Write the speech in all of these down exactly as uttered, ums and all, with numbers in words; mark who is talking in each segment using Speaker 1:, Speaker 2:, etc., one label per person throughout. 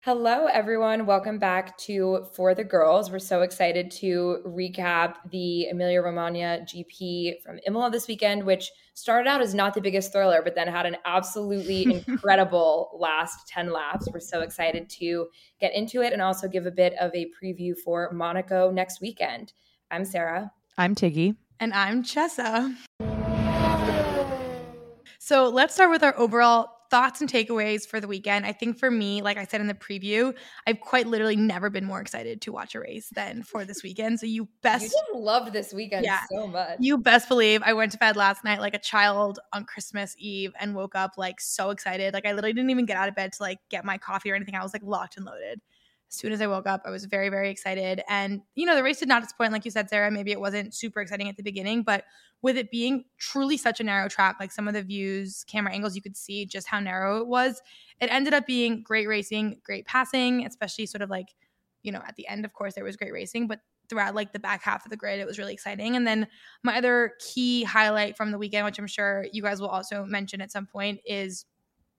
Speaker 1: Hello, everyone. Welcome back to For the Girls. We're so excited to recap the Emilia-Romagna G P from Imola this weekend, which started out as not the biggest thriller, but then had an absolutely incredible last ten laps. We're so excited to get into it and also give a bit of a preview for Monaco next weekend. I'm Sarah.
Speaker 2: I'm Tiggy.
Speaker 3: And I'm Chessa. So let's start with our overall thoughts and takeaways for the weekend. I think for me, like I said in the preview, I've quite literally never been more excited to watch a race than for this weekend. So you best
Speaker 1: You just loved this weekend
Speaker 3: yeah,
Speaker 1: so much.
Speaker 3: You best believe I went to bed last night like a child on Christmas Eve and woke up like so excited. Like I literally didn't even get out of bed to like get my coffee or anything. I was like locked and loaded. As soon as I woke up, I was very, very excited. And, you know, the race did not disappoint. Like you said, Sarah, maybe it wasn't super exciting at the beginning, but with it being truly such a narrow track, like some of the views, camera angles, you could see just how narrow it was. It ended up being great racing, great passing, especially sort of like, you know, at the end, of course, there was great racing, but throughout like the back half of the grid, it was really exciting. And then my other key highlight from the weekend, which I'm sure you guys will also mention at some point, is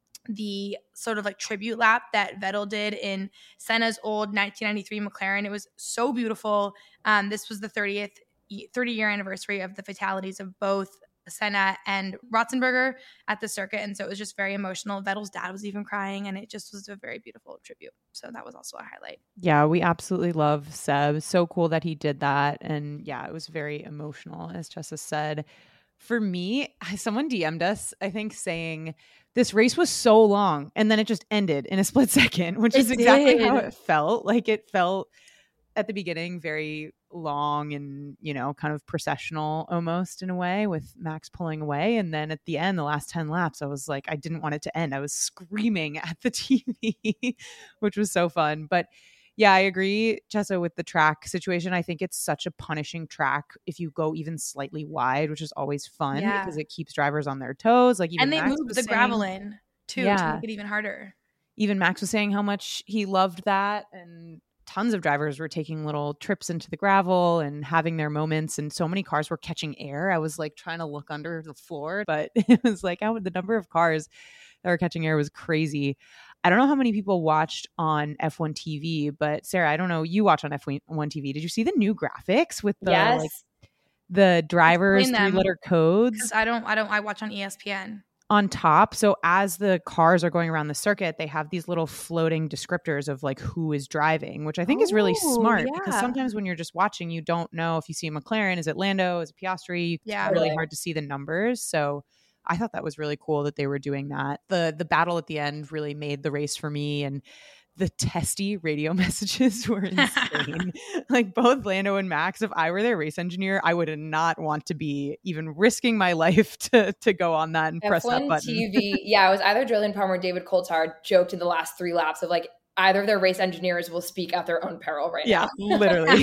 Speaker 3: the sort of like tribute lap that Vettel did in Senna's old nineteen ninety-three McLaren. It was so beautiful. Um, this was the thirtieth, thirty year anniversary of the fatalities of both Senna and Ratzenberger at the circuit. And so it was just very emotional. Vettel's dad was even crying, and it just was a very beautiful tribute. So that was also a highlight.
Speaker 2: Yeah, we absolutely love Seb. So cool that he did that. And yeah, it was very emotional, as Jessa said. For me, someone D M'd us, I think, saying this race was so long and then it just ended in a split second, which
Speaker 3: It
Speaker 2: is exactly
Speaker 3: did.
Speaker 2: how it felt. Like it felt at the beginning very long and, you know, kind of processional almost in a way, with Max pulling away. And then at the end, the last ten laps, I was like, I didn't want it to end. I was screaming at the T V, which was so fun. But yeah, I agree, Chessa, with the track situation. I think it's such a punishing track if you go even slightly wide, which is always fun
Speaker 3: Yeah.
Speaker 2: because it keeps drivers on their toes. Like even
Speaker 3: And they
Speaker 2: Max
Speaker 3: moved
Speaker 2: was
Speaker 3: the
Speaker 2: saying-
Speaker 3: gravel in too to
Speaker 2: Yeah.
Speaker 3: make it even harder.
Speaker 2: Even Max was saying how much he loved that, and tons of drivers were taking little trips into the gravel and having their moments, and so many cars were catching air. I was like trying to look under the floor, but it was like how the number of cars that were catching air was crazy. I don't know how many people watched on F one T V, but Sarah, I don't know, you watch on F one T V. Did you see the new graphics with the
Speaker 1: Yes.
Speaker 2: like the drivers'
Speaker 3: Explain them.
Speaker 2: three-letter codes?
Speaker 3: Because I don't, I don't, I watch on E S P N.
Speaker 2: On top. So as the cars are going around the circuit, they have these little floating descriptors of like who is driving, which I think is really
Speaker 3: Oh,
Speaker 2: smart because
Speaker 3: yeah.
Speaker 2: sometimes when you're just watching, you don't know if you see a McLaren, is it Lando, is it Piastri?
Speaker 3: Yeah.
Speaker 2: It's really
Speaker 1: Totally.
Speaker 2: hard to see the numbers. So I thought that was really cool that they were doing that. The the battle at the end really made the race for me, and the testy radio messages were insane. Like both Lando and Max, if I were their race engineer, I would not want to be even risking my life to to go on that and press that
Speaker 1: F one
Speaker 2: button.
Speaker 1: T V, yeah, it was either Julian Palmer or David Coulthard joked in the last three laps of like either of their race engineers will speak at their own peril right
Speaker 2: Yeah,
Speaker 1: now.
Speaker 2: literally.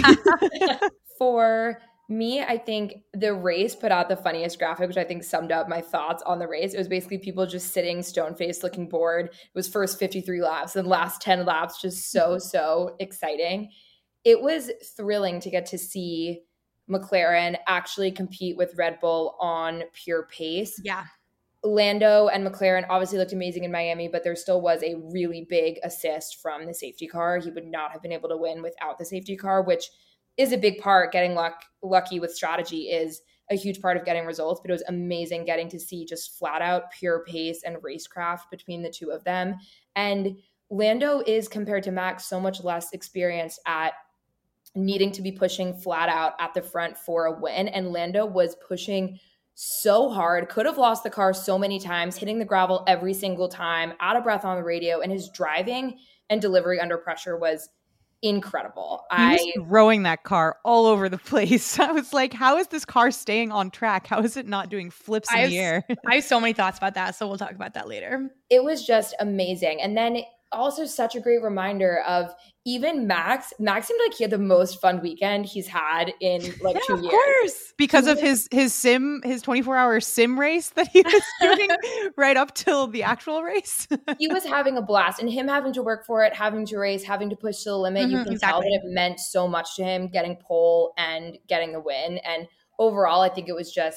Speaker 1: For me, I think the race put out the funniest graphic, which I think summed up my thoughts on the race. It was basically people just sitting stone-faced, looking bored. It was first fifty-three laps and last ten laps, just so, so exciting. It was thrilling to get to see McLaren actually compete with Red Bull on pure pace.
Speaker 3: Yeah.
Speaker 1: Lando and McLaren obviously looked amazing in Miami, but there still was a really big assist from the safety car. He would not have been able to win without the safety car, which is a big part. Getting luck, lucky with strategy is a huge part of getting results, but it was amazing getting to see just flat out pure pace and racecraft between the two of them. And Lando is, compared to Max, so much less experienced at needing to be pushing flat out at the front for a win. And Lando was pushing so hard, could have lost the car so many times, hitting the gravel every single time, out of breath on the radio, and his driving and delivery under pressure was incredible.
Speaker 2: He
Speaker 1: I
Speaker 2: was throwing that car all over the place. I was like, how is this car staying on track? How is it not doing flips in
Speaker 3: I
Speaker 2: the
Speaker 3: have,
Speaker 2: air?
Speaker 3: I have so many thoughts about that, so we'll talk about that later.
Speaker 1: it was just amazing. And then also such a great reminder of even Max. Max seemed like he had the most fun weekend he's had in like
Speaker 3: Yeah,
Speaker 1: two
Speaker 3: of
Speaker 1: years.
Speaker 3: course.
Speaker 2: Because of his his sim, his twenty-four hour sim race that he was doing right up till the actual race.
Speaker 1: He was having a blast, and him having to work for it, having to race, having to push to the limit. You
Speaker 3: Mhm,
Speaker 1: can tell
Speaker 3: exactly.
Speaker 1: that it meant so much to him getting pole and getting the win. And overall, I think it was just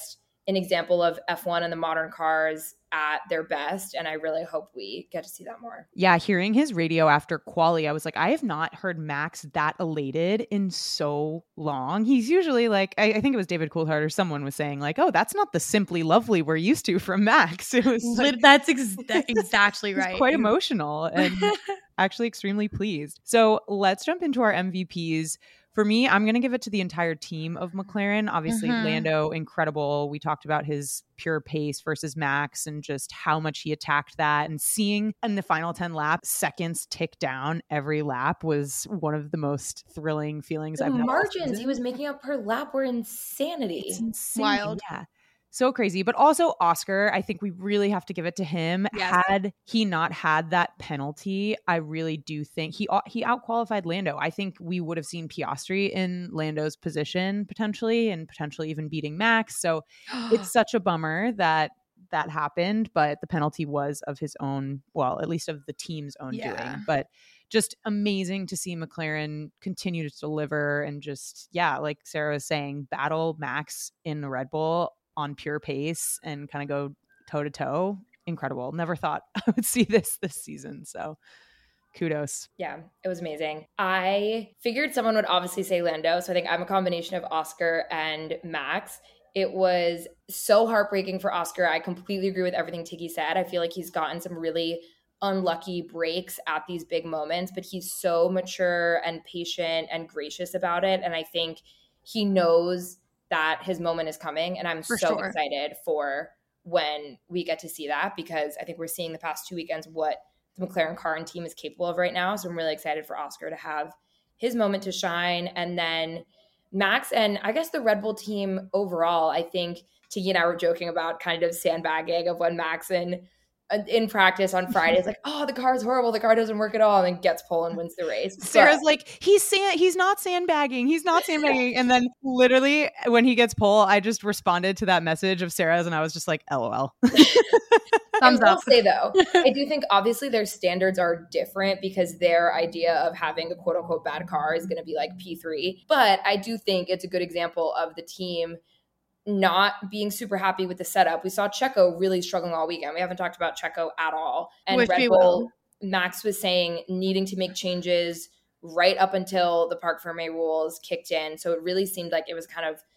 Speaker 1: an example of F one and the modern cars at their best. And I really hope we get to see that more.
Speaker 2: Yeah, hearing his radio after quali, I was like, I have not heard Max that elated in so long. He's usually like, I, I think it was David Coulthard or someone was saying like, oh, that's not the simply lovely we're used to from Max. It was like,
Speaker 3: that's ex- exactly right.
Speaker 2: Quite emotional and actually extremely pleased. So let's jump into our M V Ps. For me, I'm going to give it to the entire team of McLaren. Obviously, mm-hmm. Lando, incredible. We talked about his pure pace versus Max and just how much he attacked that. And seeing in the final ten laps, seconds tick down every lap was one of the most thrilling feelings
Speaker 1: the
Speaker 2: I've ever seen.
Speaker 1: Margins he was making up per lap were insanity.
Speaker 2: It's insane.
Speaker 3: Wild.
Speaker 2: Yeah. So crazy. But also Oscar, I think we really have to give it to him.
Speaker 3: Yes.
Speaker 2: Had he not had that penalty, I really do think he he outqualified Lando. I think we would have seen Piastri in Lando's position potentially and potentially even beating Max. So it's such a bummer that that happened, but the penalty was of his own, well, at least of the team's own
Speaker 3: yeah.
Speaker 2: doing. But just amazing to see McLaren continue to deliver and just, yeah, like Sarah was saying, battle Max in the Red Bull on pure pace and kind of go toe to toe. Incredible. Never thought I would see this this season. So kudos.
Speaker 1: Yeah, it was amazing. I figured someone would obviously say Lando. So I think I'm a combination of Oscar and Max. It was so heartbreaking for Oscar. I completely agree with everything Tiggy said. I feel like he's gotten some really unlucky breaks at these big moments, but he's so mature and patient and gracious about it. And I think he knows that his moment is coming. And I'm
Speaker 3: for
Speaker 1: so
Speaker 3: sure.
Speaker 1: excited for when we get to see that, because I think we're seeing the past two weekends what the McLaren car and team is capable of right now. So I'm really excited for Oscar to have his moment to shine. And then Max and I guess the Red Bull team overall, I think Tiggy and I were joking about kind of sandbagging of when Max and in practice on Friday, it's like, oh, the car's horrible. The car doesn't work at all. And then gets pole and wins the race.
Speaker 2: Sarah's
Speaker 1: but-
Speaker 2: like, he's sand- he's not sandbagging. He's not sandbagging. And then literally when he gets pole, I just responded to that message of Sarah's and I was just like, L O L.
Speaker 1: Thumbs up. I will say though, I do think obviously their standards are different because their idea of having a quote unquote bad car is going to be like P three. But I do think it's a good example of the team not being super happy with the setup. We saw Checo really struggling all weekend. We haven't talked about Checo at all. And
Speaker 3: Which
Speaker 1: Red Bull, Max was saying needing to make changes right up until the Parc Fermé rules kicked in. So it really seemed like it was kind of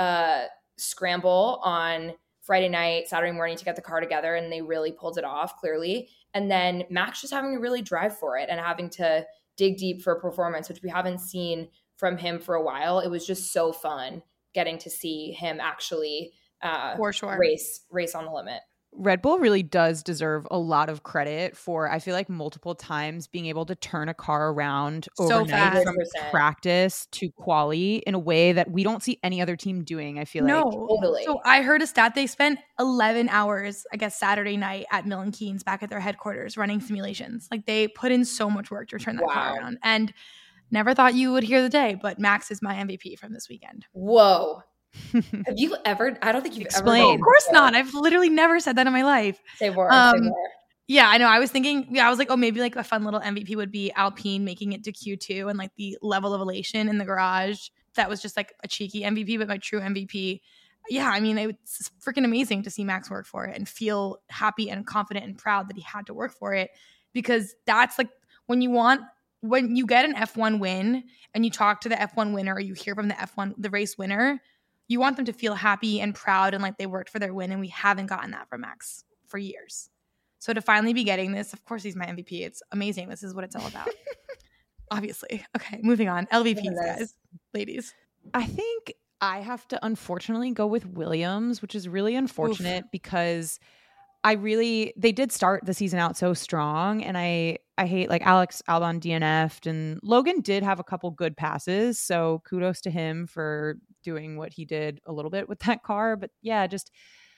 Speaker 1: a scramble on Friday night, Saturday morning to get the car together, and they really pulled it off clearly. And then Max just having to really drive for it and having to dig deep for performance, which we haven't seen from him for a while. It was just so fun getting to see him actually uh,
Speaker 3: for sure.
Speaker 1: race race on the limit.
Speaker 2: Red Bull really does deserve a lot of credit for, I feel like, multiple times being able to turn a car around
Speaker 3: so
Speaker 2: overnight
Speaker 3: fast.
Speaker 2: from practice to quali in a way that we don't see any other team doing, I feel
Speaker 3: no,
Speaker 2: like.
Speaker 1: Totally.
Speaker 3: So I heard a stat. They spent eleven hours, I guess, Saturday night at Milton Keynes back at their headquarters running simulations. Like they put in so much work to turn that
Speaker 1: wow.
Speaker 3: car around. And never thought you would hear the day, but Max is my M V P from this weekend.
Speaker 1: Whoa. Have you ever, I don't think you've
Speaker 2: Explain.
Speaker 1: ever.
Speaker 3: Oh, of course not. I've literally never said that in my life.
Speaker 1: Say more,
Speaker 3: um,
Speaker 1: say more.
Speaker 3: Yeah, I know. I was thinking, yeah, I was like, oh, maybe like a fun little M V P would be Alpine making it to Q two and like the level of elation in the garage. That was just like a cheeky M V P, but my true M V P. Yeah, I mean, it's freaking amazing to see Max work for it and feel happy and confident and proud that he had to work for it, because that's like when you want, when you get an F one win and you talk to the F one winner or you hear from the F one, the race winner, you want them to feel happy and proud and like they worked for their win. And we haven't gotten that from Max for years. So to finally be getting this, of course, he's my M V P. It's amazing. This is what it's all about. Obviously. Okay, moving on. L V Ps, guys, ladies.
Speaker 2: I think I have to unfortunately go with Williams, which is really unfortunate Oof. because I really, they did start the season out so strong, and I, I hate like Alex Albon D N F'd, and Logan did have a couple good passes. So kudos to him for doing what he did a little bit with that car. But yeah, just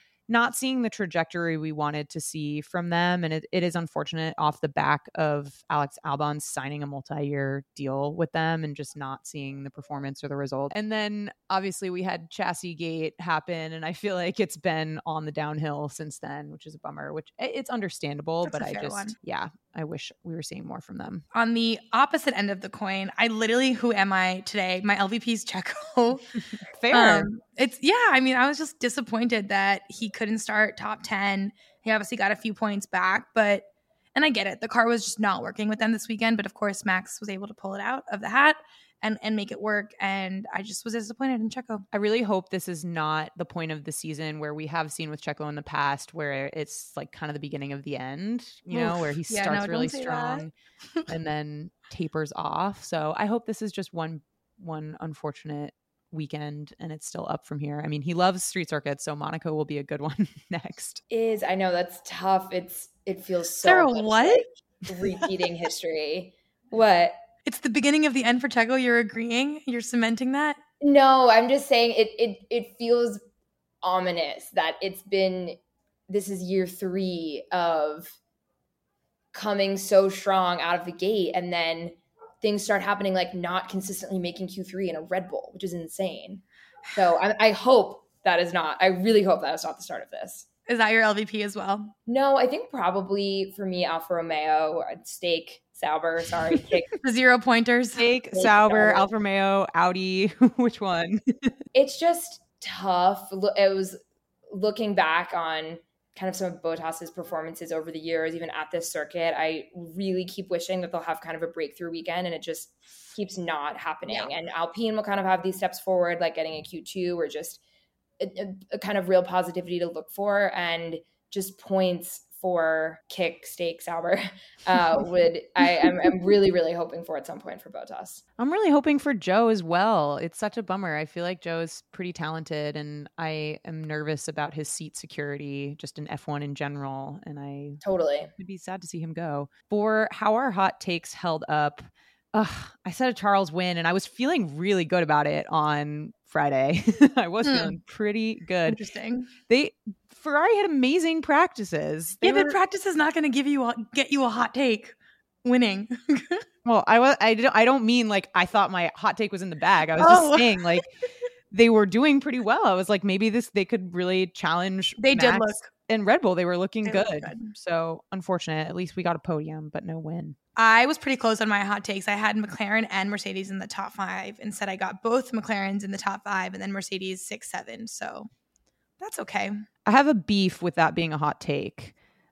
Speaker 2: not seeing the trajectory we wanted to see from them. And it, it is unfortunate off the back of Alex Albon signing a multi-year deal with them and just not seeing the performance or the result. And then obviously we had Chassis Gate happen, and I feel like it's been on the downhill since then, which is a bummer, which it's understandable.
Speaker 3: That's
Speaker 2: but I just,
Speaker 3: one.
Speaker 2: yeah, I wish we were seeing more from them.
Speaker 3: On the opposite end of the coin, I literally, who am I today? My L V P is Checo.
Speaker 2: Fair.
Speaker 3: Um, it's yeah. I mean, I was just disappointed that he couldn't start top ten. He obviously got a few points back, but and I get it. The car was just not working with them this weekend. But of course, Max was able to pull it out of the hat and and make it work. And I just was disappointed in Checo.
Speaker 2: I really hope this is not the point of the season where we have seen with Checo in the past, where it's like kind of the beginning of the end, you know,
Speaker 3: Oof.
Speaker 2: where he
Speaker 3: Yeah,
Speaker 2: starts
Speaker 3: no,
Speaker 2: really
Speaker 3: don't say
Speaker 2: strong and then tapers off. So I hope this is just one one unfortunate weekend and it's still up from here. I mean, he loves street circuits, so Monaco will be a good one next.
Speaker 1: Is I know that's tough. It's it feels so
Speaker 3: Sarah,
Speaker 1: much
Speaker 3: what?
Speaker 1: like repeating history. What?
Speaker 3: It's the beginning of the end for Checo. You're agreeing? You're cementing that?
Speaker 1: No, I'm just saying it it it feels ominous that it's been this is year three of coming so strong out of the gate, and then things start happening like not consistently making Q three in a Red Bull, which is insane. So I, I hope that is not, I really hope that is not the start of this.
Speaker 3: Is that your L V P as well?
Speaker 1: No, I think probably for me, Alfa Romeo, Steak, Sauber, sorry. Kick.
Speaker 3: The zero pointers.
Speaker 2: Steak,
Speaker 1: Steak,
Speaker 2: Sauber,
Speaker 1: Sauber.
Speaker 2: Alfa Romeo, Audi, which one?
Speaker 1: It's just tough. It was looking back on kind of some of Bottas's performances over the years, even at this circuit. I really keep wishing that they'll have kind of a breakthrough weekend, and it just keeps not happening.
Speaker 3: Yeah.
Speaker 1: And Alpine will kind of have these steps forward, like getting a Q two or just a, a, a kind of real positivity to look for, and just points for Kick, Steak, Sauber uh, would I am I'm really, really hoping for at some point for Bottas.
Speaker 2: I'm really hoping for Joe as well. It's such a bummer. I feel like Joe is pretty talented, and I am nervous about his seat security just in F one in general. And I
Speaker 1: Totally.
Speaker 2: would be sad to see him go. For how our hot takes held up, ugh, I said a Charles win, and I was feeling really good about it on Friday. I was
Speaker 3: Hmm.
Speaker 2: feeling pretty good.
Speaker 3: Interesting.
Speaker 2: They Ferrari had amazing practices. They
Speaker 3: Yeah,
Speaker 2: were,
Speaker 3: but practice is not going to give you a, get you a hot take winning.
Speaker 2: well, I was I don't I don't mean like I thought my hot take was in the bag. I was
Speaker 3: Oh.
Speaker 2: just saying like they were doing pretty well. I was like maybe this they could really challenge.
Speaker 3: They did
Speaker 2: Max
Speaker 3: look.
Speaker 2: and Red Bull. They were looking
Speaker 3: They
Speaker 2: good.
Speaker 3: looked good.
Speaker 2: So unfortunate. At least we got a podium, but no win.
Speaker 3: I was pretty close on my hot takes. I had McLaren and Mercedes in the top five. Instead, I got both McLarens in the top five and then Mercedes six, seven. So that's okay.
Speaker 2: I have a beef with that being a hot take.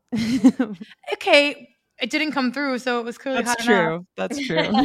Speaker 3: Okay. It didn't come through, so it was clearly
Speaker 2: That's
Speaker 3: hot enough.
Speaker 2: true. That's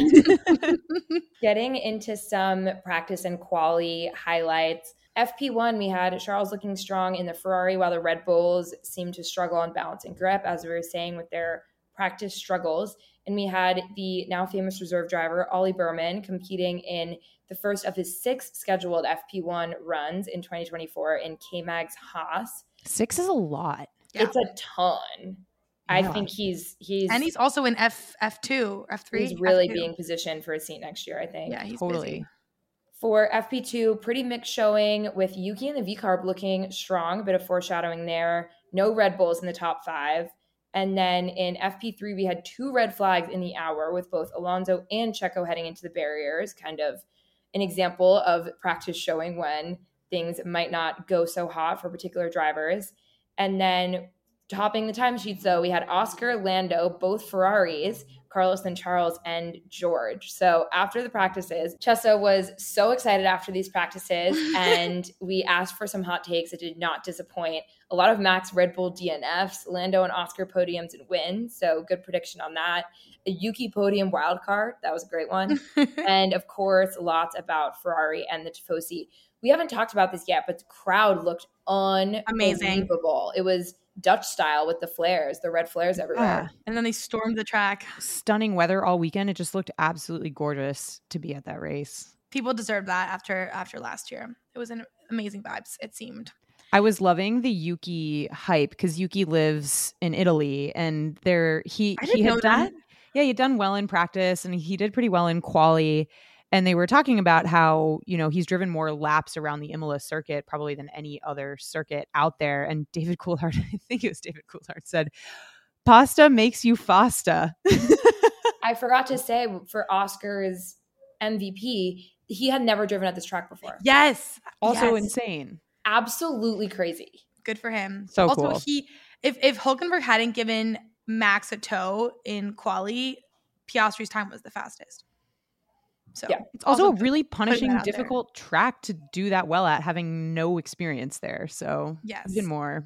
Speaker 2: true.
Speaker 1: Getting into some practice and quali highlights. F P one, we had Charles looking strong in the Ferrari, while the Red Bulls seemed to struggle on balance and grip, as we were saying, with their practice struggles. And we had the now famous reserve driver, Ollie Berman, competing in the first of his six scheduled F P one runs in twenty twenty-four in K-Mag's Haas.
Speaker 2: Six is a lot.
Speaker 3: Yeah.
Speaker 1: It's a ton. I
Speaker 2: Yeah.
Speaker 1: think he's he's
Speaker 3: And he's also in F F2, F three.
Speaker 1: he's really
Speaker 3: F two.
Speaker 1: being positioned for a seat next year, I think.
Speaker 3: Yeah, he's
Speaker 2: Totally.
Speaker 3: busy.
Speaker 1: For F P two, pretty mixed showing with Yuki and the V-Carb looking strong, a bit of foreshadowing there. No Red Bulls in the top five. And then in F P three, we had two red flags in the hour with both Alonso and Checo heading into the barriers, kind of an example of practice showing when things might not go so hot for particular drivers. And then topping the timesheets, though, we had Oscar, Lando, both Ferraris, Carlos and Charles, and George. So after the practices, Chessa was so excited after these practices, and we asked for some hot takes. It did not disappoint. A lot of Max Red Bull D N Fs, Lando and Oscar podiums and wins. So good prediction on that. A Yuki podium wildcard. That was a great one. And of course, lots about Ferrari and the Tifosi. We haven't talked about this yet, but the crowd looked unbelievable. It was Dutch style with the flares, the red flares everywhere.
Speaker 2: Yeah.
Speaker 3: And then they stormed the track.
Speaker 2: Stunning weather all weekend. It just looked absolutely gorgeous to be at that race.
Speaker 3: People deserved that after after last year. It was an amazing vibes, it seemed.
Speaker 2: I was loving the Yuki hype because Yuki lives in Italy, and there he
Speaker 3: I
Speaker 2: he
Speaker 3: didn't
Speaker 2: had
Speaker 3: know
Speaker 2: done
Speaker 3: that.
Speaker 2: yeah he had done well in practice, and he did pretty well in quali. And they were talking about how, you know, he's driven more laps around the Imola circuit probably than any other circuit out there. And David Coulthard, I think it was David Coulthard, said, "Pasta makes you fasta."
Speaker 1: I forgot to say for Oscar's M V P, he had never driven at this track before.
Speaker 3: Yes.
Speaker 2: Also
Speaker 3: yes.
Speaker 2: insane.
Speaker 1: Absolutely crazy.
Speaker 3: Good for him.
Speaker 2: So
Speaker 3: also,
Speaker 2: cool.
Speaker 3: he if if Hulkenberg hadn't given max a toe in quali, Piastri's time was the fastest. So
Speaker 1: yeah.
Speaker 2: It's also,
Speaker 3: also
Speaker 2: a really punishing,
Speaker 3: out there.
Speaker 2: difficult track to do that well at, having no experience there. So
Speaker 3: Yes.
Speaker 2: even more.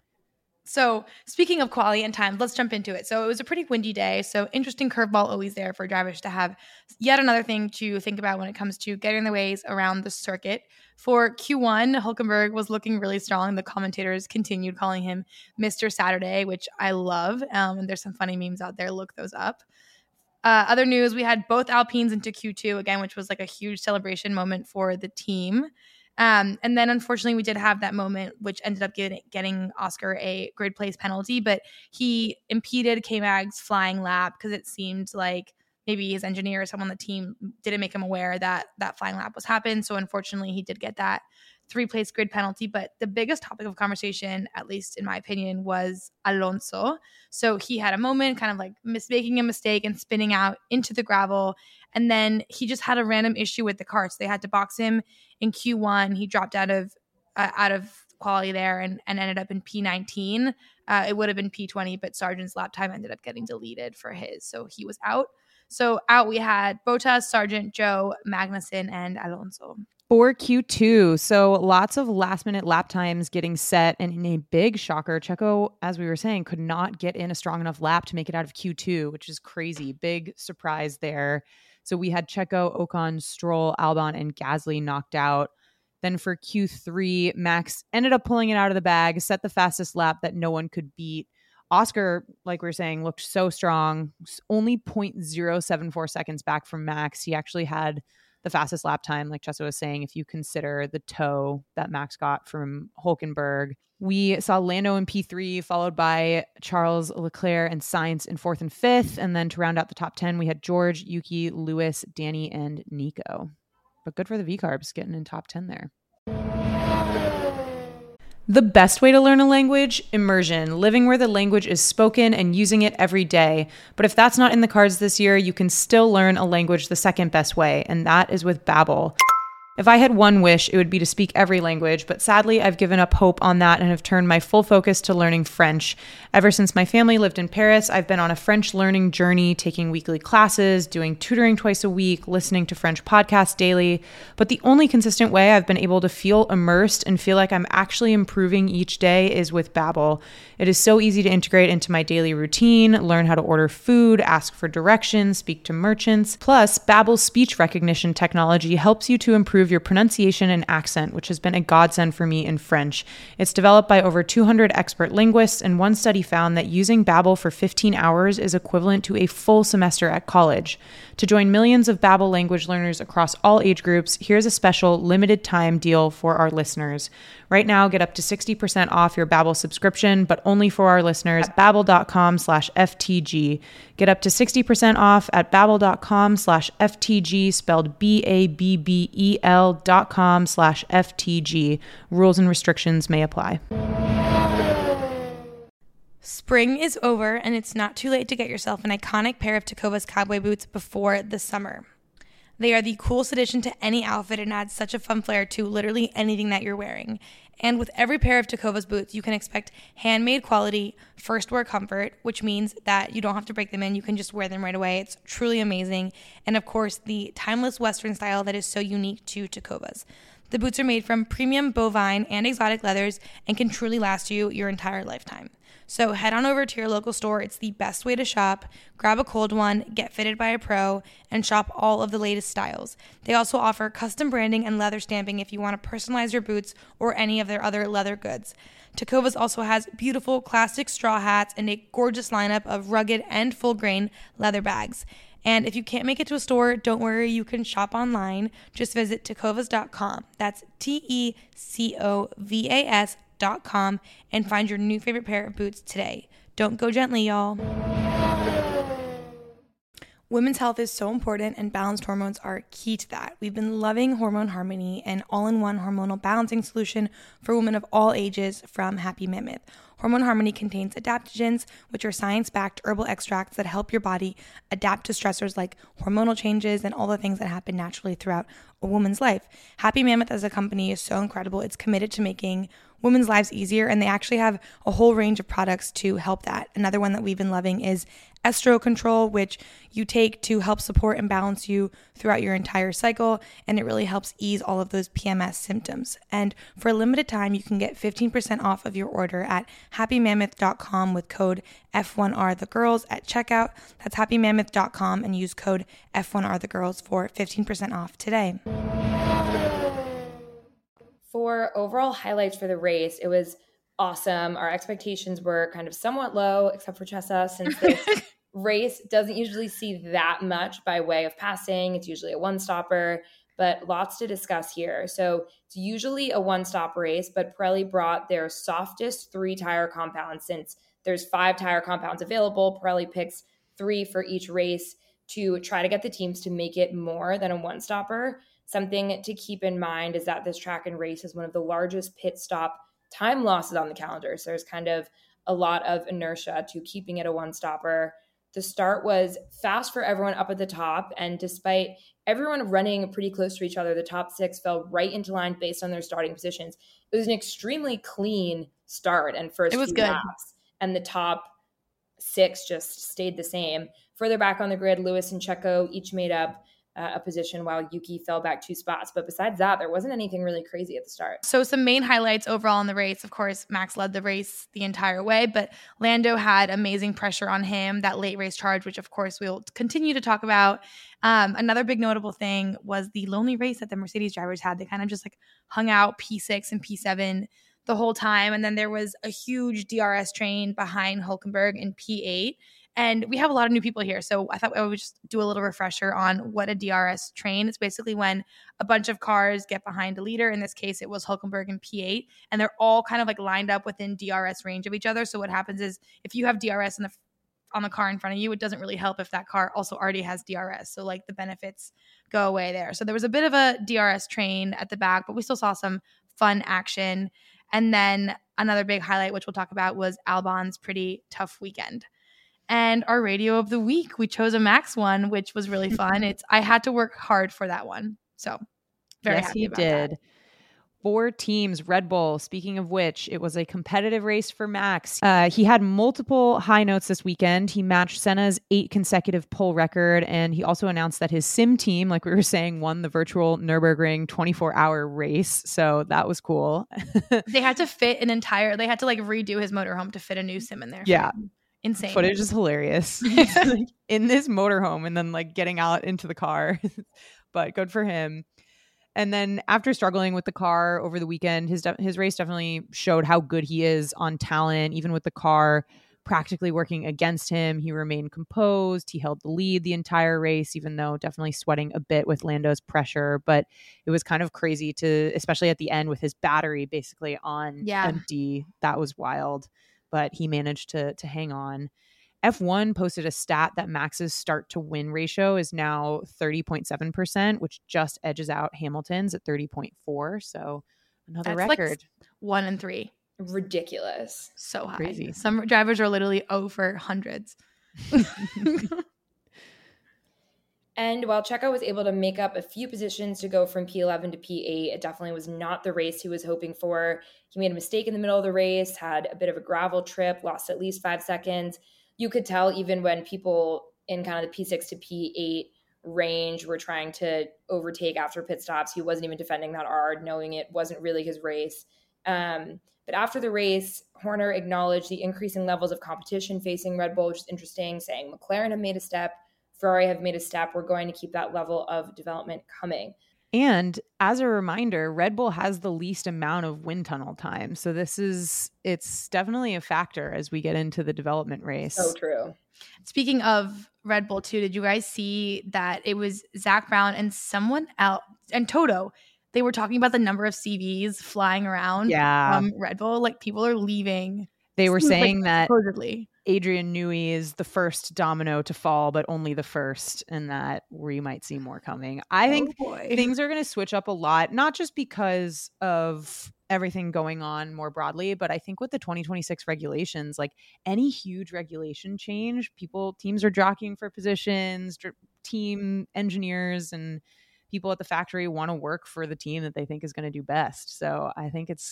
Speaker 3: So speaking of quali and time, let's jump into it. So it was a pretty windy day. So interesting curveball always there for drivers to have yet another thing to think about when it comes to getting the ways around the circuit. For Q one, Hulkenberg was looking really strong. The commentators continued calling him Mister Saturday, which I love. Um, and there's some funny memes out there. Look those up. Uh, other news, we had both Alpines into Q two again, which was like a huge celebration moment for the team. Um, and then unfortunately we did have that moment, which ended up getting, getting Oscar a grid place penalty, but he impeded K-Mag's flying lap because it seemed like maybe his engineer or someone on the team didn't make him aware that that flying lap was happening. So unfortunately he did get that three-place grid penalty. But the biggest topic of conversation, at least in my opinion, was Alonso. So he had a moment kind of like mis- making a mistake and spinning out into the gravel. And then he just had a random issue with the car. So they had to box him in Q one. He dropped out of uh, out of quality there and, and ended up in P nineteen. Uh, it would have been P twenty, but Sargent's lap time ended up getting deleted for his. So he was out. So out we had Bottas, Sargent, Joe, Magnussen, and Alonso.
Speaker 2: For Q two, so lots of last-minute lap times getting set, and in a big shocker, Checo, as we were saying, could not get in a strong enough lap to make it out of Q two, which is crazy. Big surprise there. So we had Checo, Ocon, Stroll, Albon, and Gasly knocked out. Then for Q three, Max ended up pulling it out of the bag, set the fastest lap that no one could beat. Oscar, like we were saying, looked so strong, only zero point zero seven four seconds back from Max. He actually had the fastest lap time, like Jessica was saying, if you consider the tow that Max got from Hulkenberg. We saw Lando in P three, followed by Charles, Leclerc, and Sainz in fourth and fifth. And then to round out the top ten, we had George, Yuki, Lewis, Danny, and Nico. But good for the V-Carbs getting in top ten there. The best way to learn a language? Immersion, living where the language is spoken and using it every day. But if that's not in the cards this year, you can still learn a language the second best way, and that is with Babbel. If I had one wish, it would be to speak every language, but sadly, I've given up hope on that and have turned my full focus to learning French. Ever since my family lived in Paris, I've been on a French learning journey, taking weekly classes, doing tutoring twice a week, listening to French podcasts daily. But the only consistent way I've been able to feel immersed and feel like I'm actually improving each day is with Babbel. It is so easy to integrate into my daily routine, learn how to order food, ask for directions, speak to merchants. Plus, Babbel's speech recognition technology helps you to improve your pronunciation and accent, which has been a godsend for me in French. It's developed by over two hundred expert linguists, and one study found that using Babbel for fifteen hours is equivalent to a full semester at college. To join millions of Babbel language learners across all age groups, here's a special limited time deal for our listeners. Right now, get up to sixty percent off your Babbel subscription, but only for our listeners at babbel.com slash FTG. Get up to sixty percent off at babbel.com slash FTG, spelled B A B B E L dot com slash FTG. Rules and restrictions may apply.
Speaker 3: Spring is over, and it's not too late to get yourself an iconic pair of Tecovas cowboy boots before the summer. They are the coolest addition to any outfit and add such a fun flair to literally anything that you're wearing. And with every pair of Tecovas boots, you can expect handmade quality, first wear comfort, which means that you don't have to break them in. You can just wear them right away. It's truly amazing. And of course, the timeless Western style that is so unique to Tecovas. The boots are made from premium bovine and exotic leathers and can truly last you your entire lifetime. So head on over to your local store. It's the best way to shop. Grab a cold one, get fitted by a pro, and shop all of the latest styles. They also offer custom branding and leather stamping if you want to personalize your boots or any of their other leather goods. Tecovas also has beautiful classic straw hats and a gorgeous lineup of rugged and full grain leather bags. And if you can't make it to a store, don't worry, you can shop online. Just visit tecovas dot com. That's T E C O V A S dot com and find your new favorite pair of boots today. Don't go gently, y'all. Women's health is so important, and balanced hormones are key to that. We've been loving Hormone Harmony, an all-in-one hormonal balancing solution for women of all ages from Happy Mammoth. Hormone Harmony contains adaptogens, which are science-backed herbal extracts that help your body adapt to stressors like hormonal changes and all the things that happen naturally throughout a woman's life. Happy Mammoth as a company is so incredible. It's committed to making women's lives easier, and they actually have a whole range of products to help that. Another one that we've been loving is Estro Control, which you take to help support and balance you throughout your entire cycle, and it really helps ease all of those P M S symptoms. And for a limited time, you can get fifteen percent off of your order at happy mammoth dot com with code F one R the girls at checkout. That's happy mammoth dot com and use code F one R the girls for fifteen percent off today.
Speaker 1: For overall highlights for the race, it was awesome. Our expectations were kind of somewhat low, except for Chessa, since this race doesn't usually see that much by way of passing. It's usually a one-stopper, but lots to discuss here. So it's usually a one-stop race, but Pirelli brought their softest three tire compounds. Since there's five tire compounds available, Pirelli picks three for each race to try to get the teams to make it more than a one-stopper. Something to keep in mind is that this track and race is one of the largest pit stop time losses on the calendar. So there's kind of a lot of inertia to keeping it a one-stopper. The start was fast for everyone up at the top, and despite everyone running pretty close to each other, the top six fell right into line based on their starting positions. It was an extremely clean start and first
Speaker 3: it was
Speaker 1: few
Speaker 3: good.
Speaker 1: laps, and the top six just stayed the same. Further back on the grid, Lewis and Checo each made up Uh, a position while Yuki fell back two spots. But besides that, there wasn't anything really crazy at the start.
Speaker 3: So some main highlights overall in the race. Of course, Max led the race the entire way, but Lando had amazing pressure on him, that late race charge, which of course we'll continue to talk about. Um, another big notable thing was the lonely race that the Mercedes drivers had. They kind of just like hung out P six and P seven the whole time. And then there was a huge D R S train behind Hülkenberg in P eight. And we have a lot of new people here, so I thought I would just do a little refresher on what a D R S train is. It's basically when a bunch of cars get behind a leader. In this case, it was Hülkenberg in P eight, and they're all kind of like lined up within D R S range of each other. So what happens is if you have D R S in the on the car in front of you, it doesn't really help if that car also already has D R S. So like the benefits go away there. So there was a bit of a D R S train at the back, but we still saw some fun action. And then another big highlight, which we'll talk about, was Albon's pretty tough weekend. And our radio of the week, we chose a Max one, which was really fun. It's I had to work hard for that one. So very
Speaker 2: yes,
Speaker 3: happy
Speaker 2: he
Speaker 3: about
Speaker 2: did.
Speaker 3: that.
Speaker 2: Four teams, Red Bull. Speaking of which, it was a competitive race for Max. Uh, he had multiple high notes this weekend. He matched Senna's eight consecutive pole record, and he also announced that his sim team, like we were saying, won the virtual Nürburgring twenty-four hour race. So that was cool.
Speaker 3: They had to fit an entire, they had to like redo his motorhome to fit a new sim in there.
Speaker 2: Yeah.
Speaker 3: Insane.
Speaker 2: Footage is hilarious. Like, in this motorhome and then like getting out into the car. But good for him. And then after struggling with the car over the weekend, his de- his race definitely showed how good he is on talent. Even with the car practically working against him, he remained composed. He held the lead the entire race, even though definitely sweating a bit with Lando's pressure. But it was kind of crazy to, especially at the end with his battery basically on
Speaker 3: Yeah.
Speaker 2: empty. That was wild. But he managed to to hang on. F one posted a stat that Max's start to win ratio is now thirty point seven percent, which just edges out Hamilton's at thirty point four. So another
Speaker 3: That's
Speaker 2: record.
Speaker 3: like one and three.
Speaker 1: Ridiculous.
Speaker 3: So high.
Speaker 2: Crazy.
Speaker 3: Some drivers are literally over hundreds.
Speaker 1: And while Checo was able to make up a few positions to go from P eleven to P eight, it definitely was not the race he was hoping for. He made a mistake in the middle of the race, had a bit of a gravel trip, lost at least five seconds. You could tell even when people in kind of the P six to P eight range were trying to overtake after pit stops, he wasn't even defending that hard, knowing it wasn't really his race. Um, but after the race, Horner acknowledged the increasing levels of competition facing Red Bull, which is interesting, saying McLaren have made a step, Ferrari have made a step. We're going to keep that level of development coming.
Speaker 2: And as a reminder, Red Bull has the least amount of wind tunnel time. So this is, it's definitely a factor as we get into the development race.
Speaker 1: So true.
Speaker 3: Speaking of Red Bull too, did you guys see that it was Zach Brown and someone else and Toto? They were talking about the number of C Vs flying around
Speaker 2: Yeah.
Speaker 3: from Red Bull. Like people are leaving.
Speaker 2: They were
Speaker 3: Seems like
Speaker 2: saying that
Speaker 3: supposedly
Speaker 2: Adrian Newey is the first domino to fall, but only the first, and that we might see more coming. I think
Speaker 3: oh boy.
Speaker 2: things are going to switch up a lot, not just because of everything going on more broadly, but I think with the twenty twenty-six regulations, like any huge regulation change, people, teams are jockeying for positions, dr- team engineers and people at the factory want to work for the team that they think is going to do best. So I think it's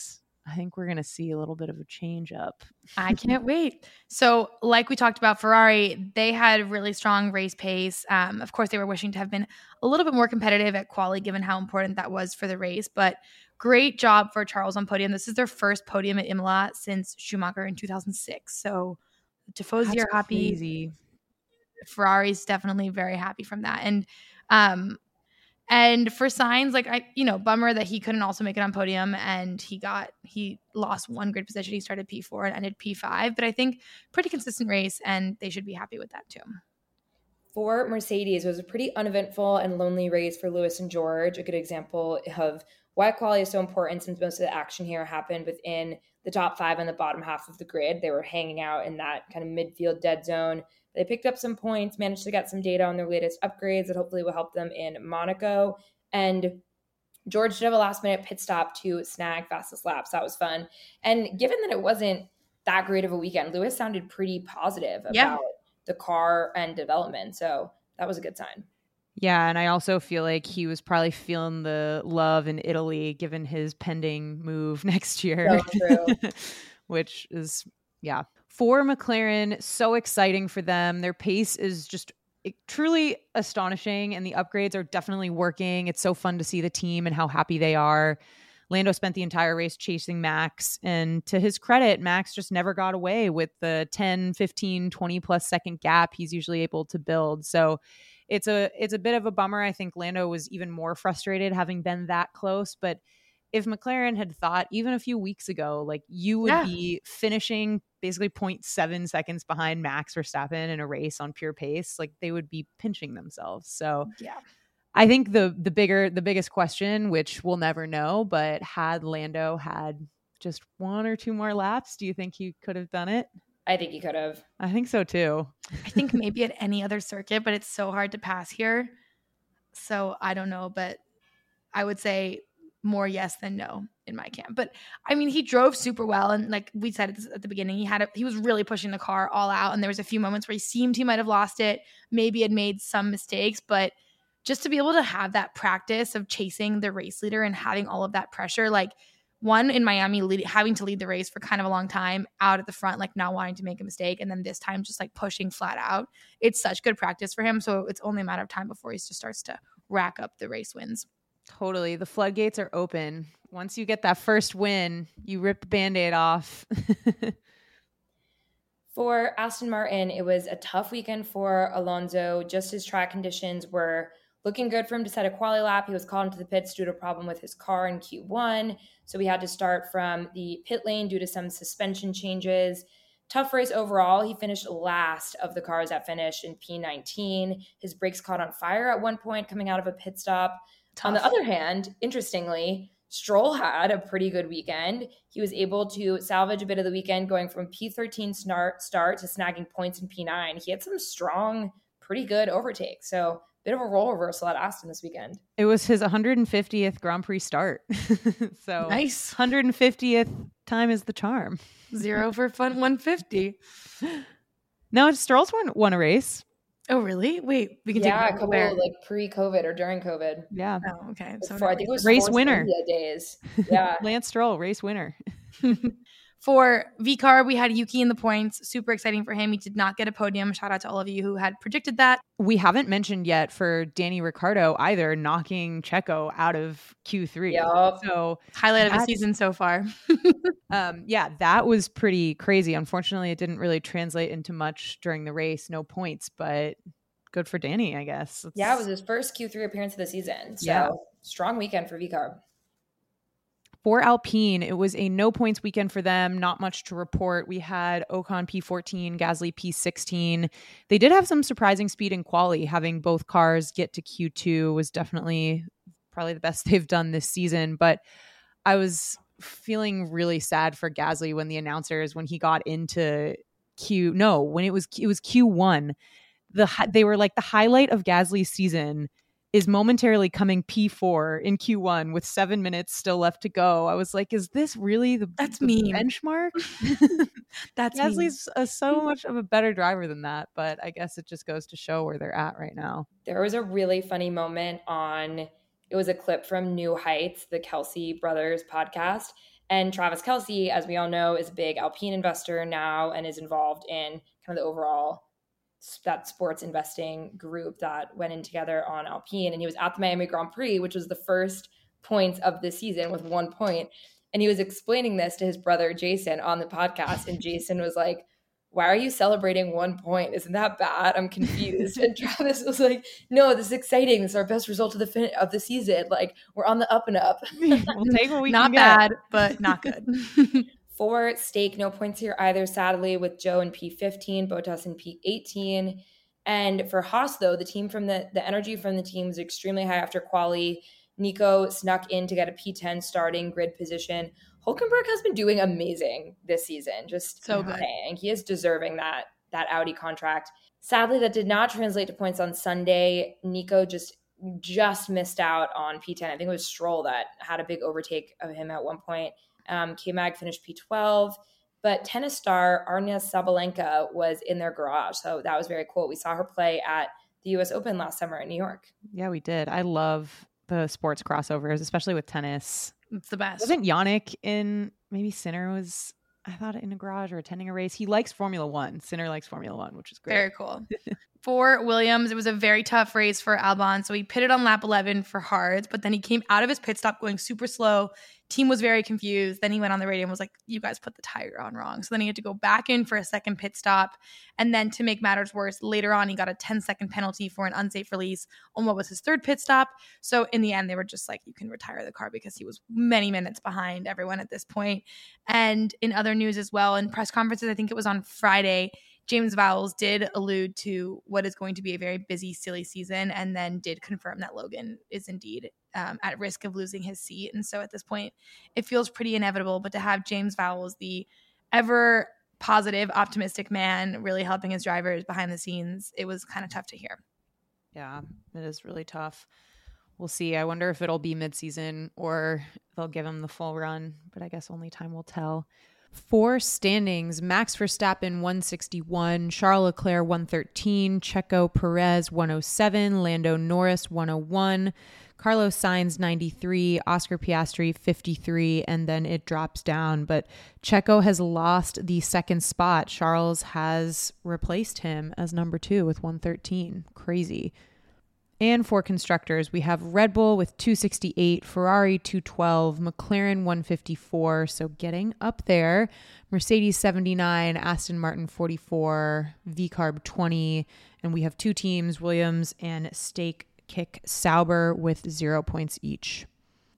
Speaker 2: I think we're going to see a little bit of a change up.
Speaker 3: I can't wait. So like we talked about, Ferrari, they had really strong race pace. Um, of course, they were wishing to have been a little bit more competitive at quali, given how important that was for the race. But great job for Charles on podium. This is their first podium at Imola since Schumacher in two thousand six. So Tifosi are happy.
Speaker 2: Crazy.
Speaker 3: Ferrari's definitely very happy from that. And um, and for Sainz, like I, you know, bummer that he couldn't also make it on podium, and he got he lost one grid position. He started P four and ended P five, but I think pretty consistent race, and they should be happy with that too.
Speaker 1: For Mercedes, it was a pretty uneventful and lonely race for Lewis and George. A good example of why quality is so important, since most of the action here happened within the top five and the bottom half of the grid. They were hanging out in that kind of midfield dead zone. They picked up some points, managed to get some data on their latest upgrades that hopefully will help them in Monaco. And George did have a last-minute pit stop to snag fastest laps. That was fun. And given that it wasn't that great of a weekend, Lewis sounded pretty positive about
Speaker 3: Yeah.
Speaker 1: the car and development. So that was a good sign.
Speaker 2: Yeah, and I also feel like he was probably feeling the love in Italy, given his pending move next year.
Speaker 1: So true.
Speaker 2: Which is, yeah. For McLaren, so exciting for them. Their pace is just truly astonishing, and the upgrades are definitely working. It's so fun to see the team and how happy they are. Lando spent the entire race chasing Max, and to his credit, Max just never got away with the ten, fifteen, twenty plus second gap he's usually able to build. So it's a it's a bit of a bummer. I think Lando was even more frustrated having been that close, but if McLaren had thought even a few weeks ago, like you would
Speaker 3: Yeah.
Speaker 2: be finishing basically zero point seven seconds behind Max Verstappen in a race on pure pace, like they would be pinching themselves. So
Speaker 3: Yeah.
Speaker 2: I think the the bigger the biggest question, which we'll never know, but had Lando had just one or two more laps, do you think he could have done it?
Speaker 1: I think he could have.
Speaker 2: I think so too.
Speaker 3: I think maybe at any other circuit, but it's so hard to pass here. So I don't know, but I would say more yes than no in my camp. But I mean, he drove super well, and like we said at, this, at the beginning, he had a, he was really pushing the car all out, and there was a few moments where he seemed he might have lost it, maybe had made some mistakes, but just to be able to have that practice of chasing the race leader and having all of that pressure, like one in Miami, lead, having to lead the race for kind of a long time out at the front, like not wanting to make a mistake, and then this time just like pushing flat out. It's such good practice for him, so it's only a matter of time before he just starts to rack up the race wins.
Speaker 2: Totally. The floodgates are open. Once you get that first win, you rip the Band-Aid off.
Speaker 1: For Aston Martin, it was a tough weekend for Alonso. Just his track conditions were looking good for him to set a quali lap. He was called into the pits due to a problem with his car in Q one. So we had to start from the pit lane due to some suspension changes. Tough race overall. He finished last of the cars that finished in P nineteen. His brakes caught on fire at one point coming out of a pit stop.
Speaker 3: Tough.
Speaker 1: On the other hand, interestingly, Stroll had a pretty good weekend. He was able to salvage a bit of the weekend going from P thirteen start, start to snagging points in P nine. He had some strong, pretty good overtakes. So bit of a role reversal at Aston this weekend.
Speaker 2: It was his one hundred fiftieth Grand Prix start. So
Speaker 3: Nice.
Speaker 2: one hundred fiftieth time is the charm.
Speaker 3: Zero for fun one fifty.
Speaker 2: No, Stroll's won, won a race.
Speaker 3: Oh, really? Wait, we can
Speaker 1: Yeah,
Speaker 3: take
Speaker 1: a couple
Speaker 3: where?
Speaker 1: like pre-COVID or during COVID.
Speaker 2: Yeah.
Speaker 3: Oh, okay. So
Speaker 1: Before, I think it was
Speaker 2: Race
Speaker 1: Force
Speaker 2: winner.
Speaker 1: India days. Yeah.
Speaker 2: Lance Stroll, race winner.
Speaker 3: For V-Car, we had Yuki in the points. Super exciting for him. He did not get a podium. Shout out to all of you who had predicted that.
Speaker 2: We haven't mentioned yet for Danny Ricciardo either, knocking Checo out of Q three.
Speaker 1: Yup.
Speaker 2: So
Speaker 3: Highlight of the
Speaker 2: That's-
Speaker 3: season so far.
Speaker 2: um, yeah, that was pretty crazy. Unfortunately, it didn't really translate into much during the race. No points, but good for Danny, I guess. It's-
Speaker 1: Yeah, it was his first Q three appearance of the season. So
Speaker 2: Yeah.
Speaker 1: strong weekend for V-Carb.
Speaker 2: For Alpine, it was a no points weekend for them. Not much to report. We had Ocon P fourteen, Gasly P sixteen. They did have some surprising speed in quali. Having both cars get to Q two was definitely probably the best they've done this season. But I was feeling really sad for Gasly when the announcers, when he got into Q, no, when it was it was Q one. The hi- they were like, the highlight of Gasly's season is momentarily coming P four in Q one with seven minutes still left to go. I was like, is this really the,
Speaker 3: That's
Speaker 2: the
Speaker 3: mean.
Speaker 2: benchmark?
Speaker 3: That's mean.
Speaker 2: Gasly's a, so much of a better driver than that, but I guess it just goes to show where they're at right now.
Speaker 1: There was a really funny moment on, it was a clip from New Heights, the Kelsey Brothers podcast. And Travis Kelce, as we all know, is a big Alpine investor now and is involved in kind of the overall that sports investing group that went in together on Alpine. And he was at the Miami Grand Prix, which was the first points of the season with one point. And he was explaining this to his brother, Jason, on the podcast. And Jason was like, why are you celebrating one point? Isn't that bad? I'm confused. And Travis was like, no, this is exciting. This is our best result of the fin- of the season. Like, we're on the up and up.
Speaker 2: We'll take what we
Speaker 3: not
Speaker 2: can
Speaker 3: bad,
Speaker 2: get.
Speaker 3: but not good.
Speaker 1: For Stake, no points here either, sadly, with Joe in P fifteen, Bottas in P eighteen. And for Haas, though, the team from the, the energy from the team is extremely high after quali. Nico snuck in to get a P ten starting grid position. Hülkenberg has been doing amazing this season. Just
Speaker 3: so good.
Speaker 1: Saying. He is deserving that that Audi contract. Sadly, that did not translate to points on Sunday. Nico just just missed out on P ten. I think it was Stroll that had a big overtake of him at one point. Um, K-Mag finished P twelve, but tennis star Aryna Sabalenka was in their garage. So that was very cool. We saw her play at the U S Open last summer in New York.
Speaker 2: Yeah, we did. I love the sports crossovers, especially with tennis.
Speaker 3: It's the best.
Speaker 2: Wasn't Yannick in, maybe Sinner was, I thought, in a garage or attending a race. He likes Formula One. Sinner likes Formula One, which is great.
Speaker 3: Very cool. For Williams, it was a very tough race for Albon. So he pitted on lap eleven for hards, but then he came out of his pit stop going super slow. Team was very confused. Then he went on the radio and was like, you guys put the tire on wrong. So then he had to go back in for a second pit stop. And then to make matters worse, later on, he got a ten second penalty for an unsafe release on what was his third pit stop. So in the end, they were just like, you can retire the car because he was many minutes behind everyone at this point. And in other news as well, in press conferences, I think it was on Friday, James Vowles did allude to what is going to be a very busy, silly season, and then did confirm that Logan is indeed um, at risk of losing his seat. And so at this point, it feels pretty inevitable. But to have James Vowles, the ever positive, optimistic man, really helping his drivers behind the scenes, it was kind of tough to hear.
Speaker 2: Yeah, it is really tough. We'll see. I wonder if it'll be midseason or they'll give him the full run, but I guess only time will tell. For standings, Max Verstappen one sixty-one, Charles Leclerc one thirteen, Checo Perez one oh seven, Lando Norris one oh one, Carlos Sainz ninety-three, Oscar Piastri fifty-three, and then it drops down. But Checo has lost the second spot. Charles has replaced him as number two with one thirteen. Crazy. And for constructors, we have Red Bull with two sixty-eight, Ferrari two twelve, McLaren one fifty-four, so getting up there. Mercedes seventy-nine, Aston Martin forty-four, V-Carb twenty, and we have two teams, Williams and Stake Kick Sauber with zero points each.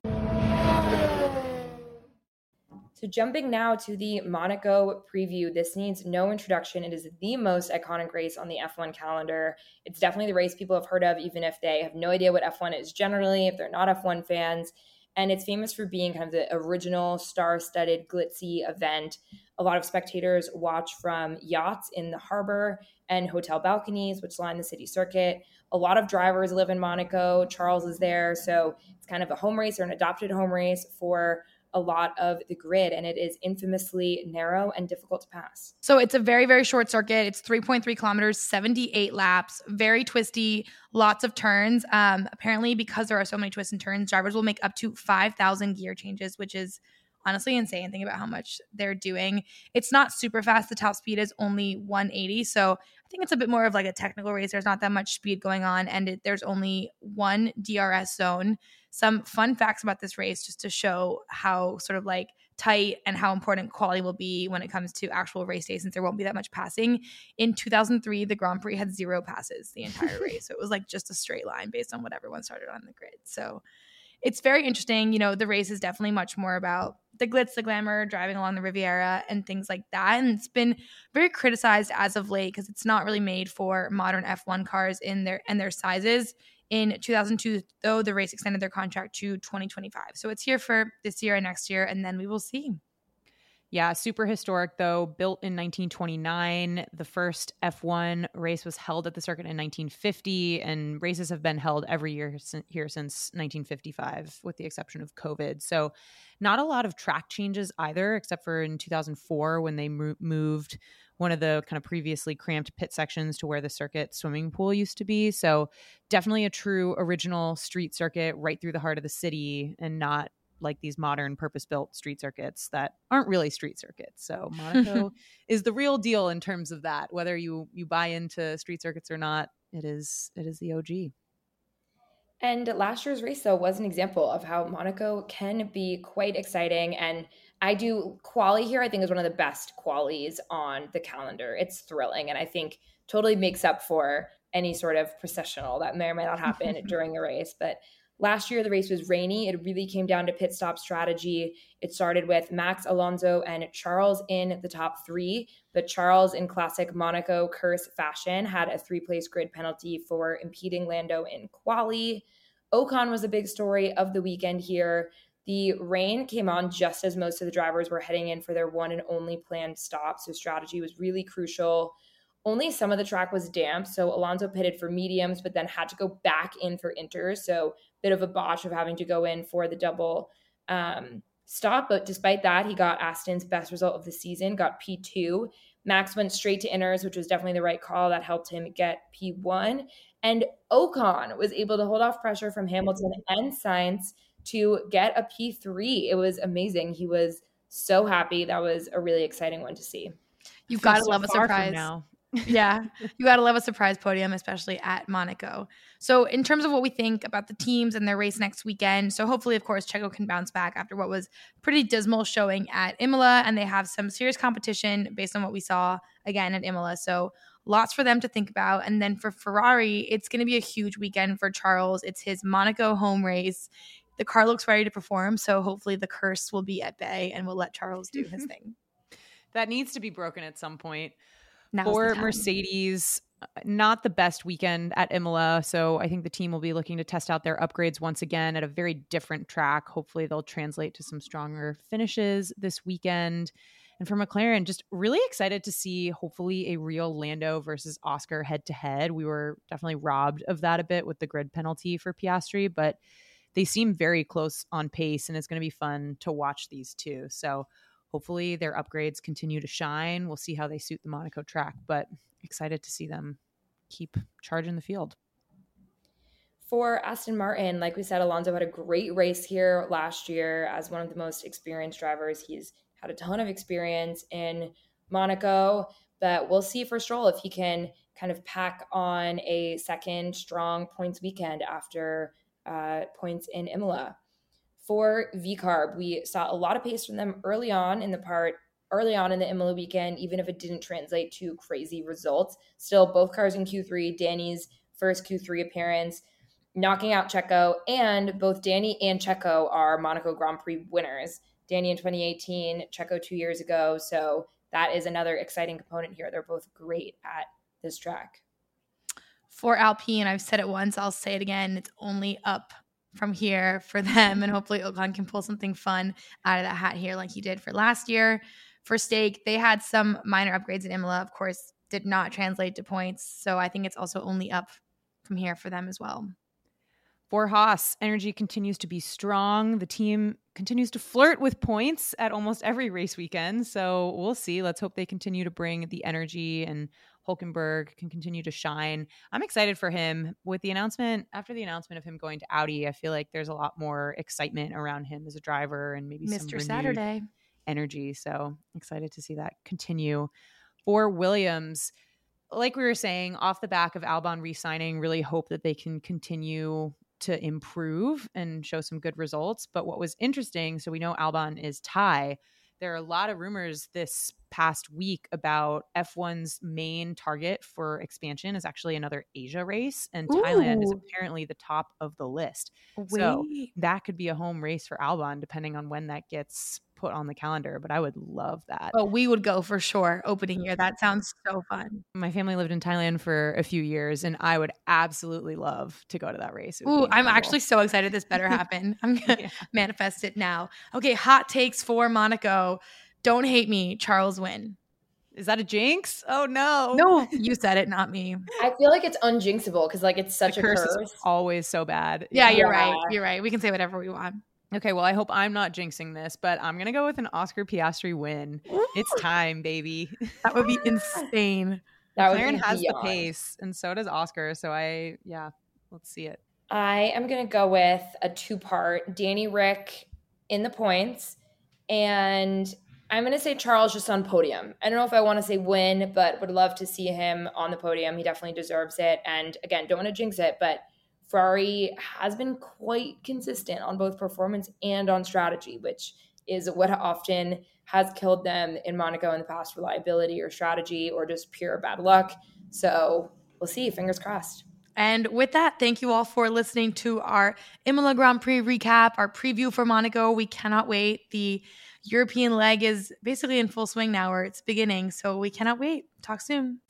Speaker 1: So jumping now to the Monaco preview, this needs no introduction. It is the most iconic race on the F one calendar. It's definitely the race people have heard of, even if they have no idea what F one is generally, if they're not F one fans. And it's famous for being kind of the original star-studded, glitzy event. A lot of spectators watch from yachts in the harbor and hotel balconies, which line the city circuit. A lot of drivers live in Monaco. Charles is there. So it's kind of a home race or an adopted home race for a lot of the grid, and it is infamously narrow and difficult to pass.
Speaker 3: So it's a very, very short circuit. It's three point three kilometers, seventy-eight laps, very twisty, lots of turns. Um, apparently, because there are so many twists and turns, drivers will make up to five thousand gear changes, which is honestly insane. Think about how much they're doing. It's not super fast. The top speed is only one eighty. So I think it's a bit more of like a technical race. There's not that much speed going on, and it, there's only one D R S zone. Some fun facts about this race just to show how sort of like tight and how important quality will be when it comes to actual race day, since there won't be that much passing. In two thousand three, the Grand Prix had zero passes the entire race. So it was like just a straight line based on what everyone started on the grid. So it's very interesting. You know, the race is definitely much more about the glitz, the glamour, driving along the Riviera and things like that. And it's been very criticized as of late because it's not really made for modern F one cars in their and their sizes. In two thousand two, though, the race extended their contract to twenty twenty-five. So it's here for this year and next year, and then we will see.
Speaker 2: Yeah, super historic, though. Built in nineteen twenty-nine, the first F one race was held at the circuit in nineteen fifty, and races have been held every year here since nineteen fifty-five, with the exception of COVID. So not a lot of track changes either, except for in two thousand four when they mo- moved one of the kind of previously cramped pit sections to where the circuit swimming pool used to be. So definitely a true original street circuit right through the heart of the city, and not like these modern purpose-built street circuits that aren't really street circuits. So Monaco is the real deal in terms of that. Whether you you buy into street circuits or not, it is it is the O G.
Speaker 1: And last year's race, though, was an example of how Monaco can be quite exciting. And I do quali here, I think, is one of the best qualies on the calendar. It's thrilling, and I think totally makes up for any sort of processional that may or may not happen during a race. But last year, the race was rainy. It really came down to pit stop strategy. It started with Max, Alonso, and Charles in the top three. But Charles, in classic Monaco curse fashion, had a three-place grid penalty for impeding Lando in quali. Ocon was a big story of the weekend here. The rain came on just as most of the drivers were heading in for their one and only planned stop, so strategy was really crucial. Only some of the track was damp, so Alonso pitted for mediums, but then had to go back in for inters, so bit of a botch of having to go in for the double um, stop. But despite that, he got Aston's best result of the season, got P two. Max went straight to inters, which was definitely the right call. That helped him get P one. And Ocon was able to hold off pressure from Hamilton and Sainz to get a P three. It was amazing. He was so happy. That was a really exciting one to see.
Speaker 3: You've got to
Speaker 2: so
Speaker 3: love a surprise
Speaker 2: now.
Speaker 3: Yeah, you got to love a surprise podium, especially at Monaco. So in terms of what we think about the teams and their race next weekend, so hopefully, of course, Checo can bounce back after what was pretty dismal showing at Imola, and they have some serious competition based on what we saw again at Imola. So lots for them to think about. And then for Ferrari, it's going to be a huge weekend for Charles. It's his Monaco home race. The car looks ready to perform, so hopefully the curse will be at bay and we'll let Charles do his thing.
Speaker 2: That needs to be broken at some point.
Speaker 3: Now's
Speaker 2: For Mercedes, not the best weekend at Imola, so I think the team will be looking to test out their upgrades once again at a very different track. Hopefully they'll translate to some stronger finishes this weekend. And for McLaren, just really excited to see hopefully a real Lando versus Oscar head-to-head. We were definitely robbed of that a bit with the grid penalty for Piastri, but they seem very close on pace, and it's going to be fun to watch these two. So hopefully their upgrades continue to shine. We'll see how they suit the Monaco track, but excited to see them keep charging the field.
Speaker 1: For Aston Martin, like we said, Alonso had a great race here last year as one of the most experienced drivers. He's had a ton of experience in Monaco, but we'll see for Stroll if he can kind of pack on a second strong points weekend after uh, points in Imola. For V CARB, we saw a lot of pace from them early on in the part, early on in the Imola weekend, even if it didn't translate to crazy results. Still, both cars in Q three, Danny's first Q three appearance, knocking out Checo, and both Danny and Checo are Monaco Grand Prix winners. Danny in twenty eighteen, Checo two years ago, so that is another exciting component here. They're both great at this track.
Speaker 3: For Alpine, I've said it once, I'll say it again, it's only up from here for them, and hopefully Ocon can pull something fun out of that hat here like he did for last year. For Stake, they had some minor upgrades in Imola, of course, did not translate to points, so I think it's also only up from here for them as well.
Speaker 2: For Haas, energy continues to be strong. The team continues to flirt with points at almost every race weekend, so we'll see. Let's hope they continue to bring the energy, and Hülkenberg can continue to shine. I'm excited for him. With the announcement, after the announcement of him going to Audi, I feel like there's a lot more excitement around him as a driver and maybe
Speaker 3: Mister
Speaker 2: some
Speaker 3: Saturday
Speaker 2: energy. So excited to see that continue. For Williams, like we were saying, off the back of Albon re-signing, really hope that they can continue to improve and show some good results. But what was interesting, so we know Albon is Thai. There are a lot of rumors this past week about F one's main target for expansion is actually another Asia race, and
Speaker 3: Ooh.
Speaker 2: Thailand is apparently the top of the list.
Speaker 3: Wait.
Speaker 2: So that could be a home race for Albon, depending on when that gets put on the calendar. But I would love that.
Speaker 3: Oh, we would go for sure opening year. That sounds so fun.
Speaker 2: My family lived in Thailand for a few years, and I would absolutely love to go to that race.
Speaker 3: Ooh, I'm actually so excited this better happen. I'm going to yeah. manifest it now. Okay, hot takes for Monaco. Don't hate me, Charles win.
Speaker 2: Is that a jinx? Oh, no.
Speaker 3: No, you said it, not me.
Speaker 1: I feel like it's unjinxable because like it's such
Speaker 2: the
Speaker 1: a
Speaker 2: curse.
Speaker 1: curse.
Speaker 2: Is always so bad.
Speaker 3: Yeah, you're yeah. right. You're right. We can say whatever we want.
Speaker 2: Okay, well, I hope I'm not jinxing this, but I'm going to go with an Oscar Piastri win. Ooh. It's time, baby.
Speaker 3: That would be insane.
Speaker 2: That McLaren has beyond. the pace, and so does Oscar. So I, yeah, let's see it.
Speaker 1: I am going to go with a two-part. Danny Rick in the points. And I'm going to say Charles just on podium. I don't know if I want to say win, but would love to see him on the podium. He definitely deserves it. And again, don't want to jinx it, but Ferrari has been quite consistent on both performance and on strategy, which is what often has killed them in Monaco in the past, reliability or strategy or just pure bad luck. So we'll see. Fingers crossed.
Speaker 3: And with that, thank you all for listening to our Imola Grand Prix recap, our preview for Monaco. We cannot wait. The European leg is basically in full swing now, or it's beginning. So we cannot wait. Talk soon.